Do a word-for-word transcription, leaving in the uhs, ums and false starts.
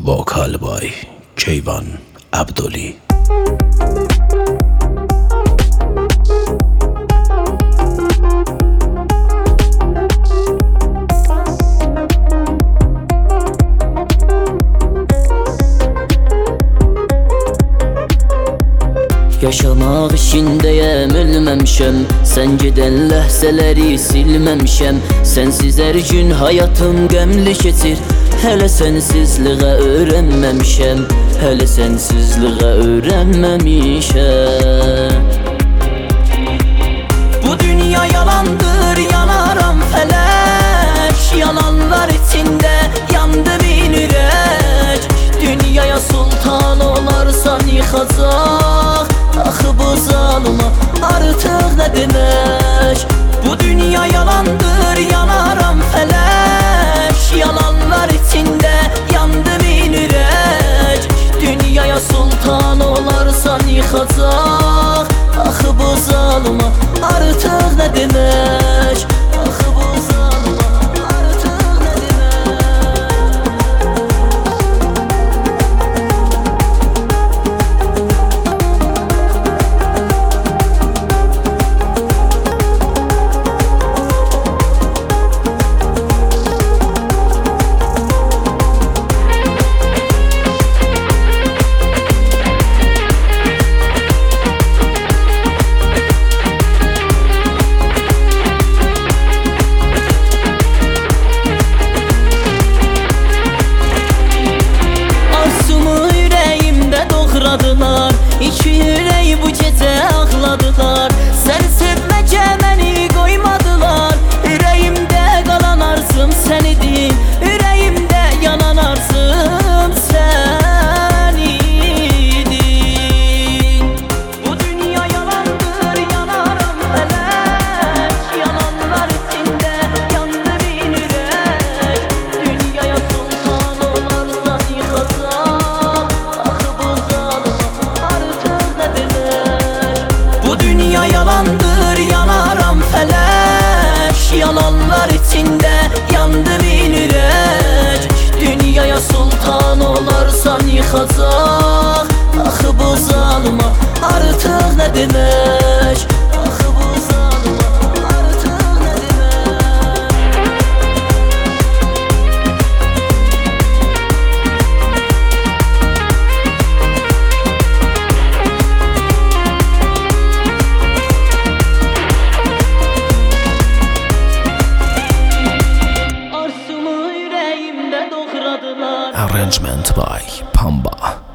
Vokal by Keyvan Abdoli. Yaşamaq işindəyəm, ölməmişəm. Sən gedən ləhzələri silməmişəm. Sənsiz hər gün həyatım qəmli keçir. Hələ sənsizliğə öyrənməmişəm. Hələ sənsizliğə öyrənməmişəm. Bu dünya yalandır, yanaram fələk. Yalanlar içində yandı min ürək. Dünyaya sultan olarsan yıxacaq. Axı bu zalıma artıq nə demək? Bu dünya yalandır, yanaram fələk. Yalanlar içində yandı min ürək. Dünyaya sultan olarsan yıxacaq. Axı bu zalıma artıq nə demək? Axı bu zalıma artıq nə demək? İki ürək bu gecə ağladılar. Sən sevməkə məni qoymadılar. Ürəyimdə qalan arzum sən idin. Ürəyimdə yanan arzum sən idin. Bu dünya yalandır, yanaram fələk. Yalanlar içində yandı min ürək. Dünyaya sultan olarsan yıxacaq. Axı bu Bu dünya yalandır, yanaram fələk. Yalanlar içində yandı min ürək. Dünyaya sultan olarsan yıxacaq. Axı bu zalıma artıq nə demək? Axı bu zalıma artıq nə demək? Arrangement by Pamba.